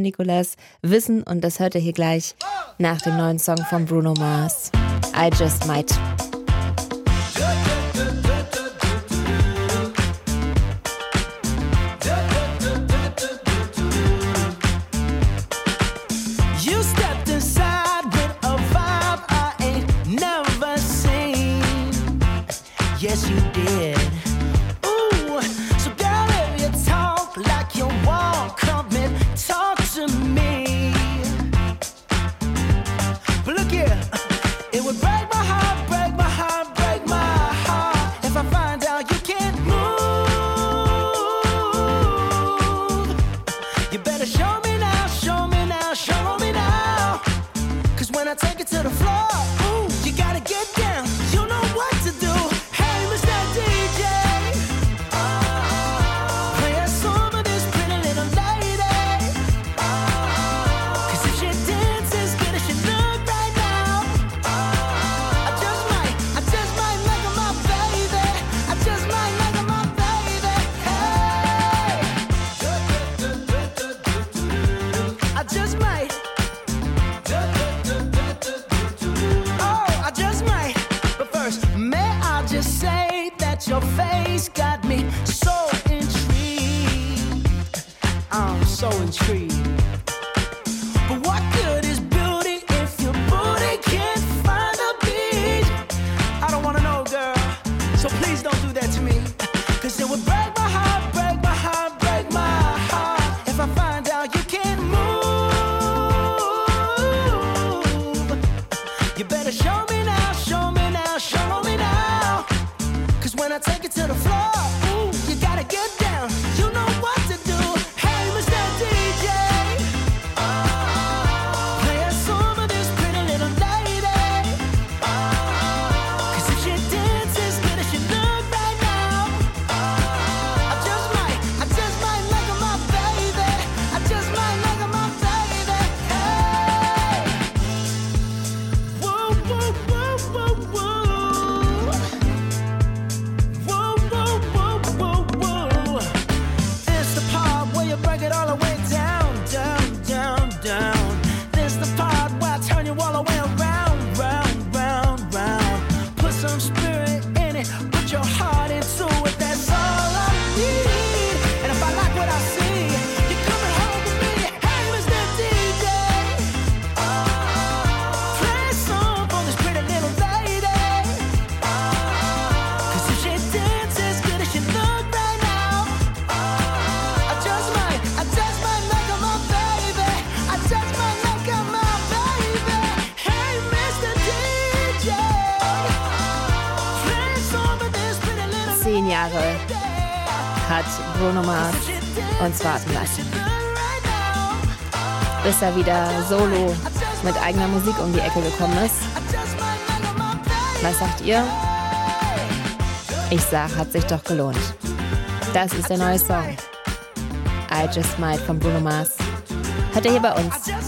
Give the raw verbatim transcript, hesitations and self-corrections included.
Nicolas wissen und das hört ihr hier gleich nach dem neuen Song von Bruno Mars. I Just Might. Yes, you did. Ooh, so girl, if you talk like you walk, come and talk to me. But look here, it would break my heart, break my heart, break my heart if I find out you can't move. You better show me now, show me now, show me now. Cause when I take it to the floor, ooh, you gotta get down. You know what to do. Your face got me so intrigued. I'm so intrigued. But what good is beauty if your booty can't find a beat? I don't wanna know, girl, so please don't do that to me. Cause it would break my heart, break my heart, break my heart if I find out you can't move. You better show me now, show me now, show me now. When I take it to the floor, ooh, you gotta get down. You know what to do. Hey, Mister D J, uh, play a song for this pretty little lady. Uh, Cause if she dances good as she look right now, uh, I just might, I just might like her, my baby. I just might like her, my baby. Hey, whoa, whoa, whoa, whoa, whoa. Break it all the way down, down, down, down. This the part where I turn you all the way around, round, round, round. Put some spirit in it, put your heart into it. That's all I need. And if I like what I see, you're coming home with me. Hey, Mister D J, uh, play a song for this pretty little lady. Uh, Cause if she dances good as she look right now, uh, I just might, I just might make her my baby. I just might make her my baby. Hey, Mister D J, play a song for this pretty little Zehn Jahre hat Bruno Mars uns warten lassen, bis er wieder solo mit eigener Musik um die Ecke gekommen ist. Was sagt ihr? Ich sag, hat sich doch gelohnt. Das ist der neue Song I Just Might von Bruno Mars. Hört ihr hier bei uns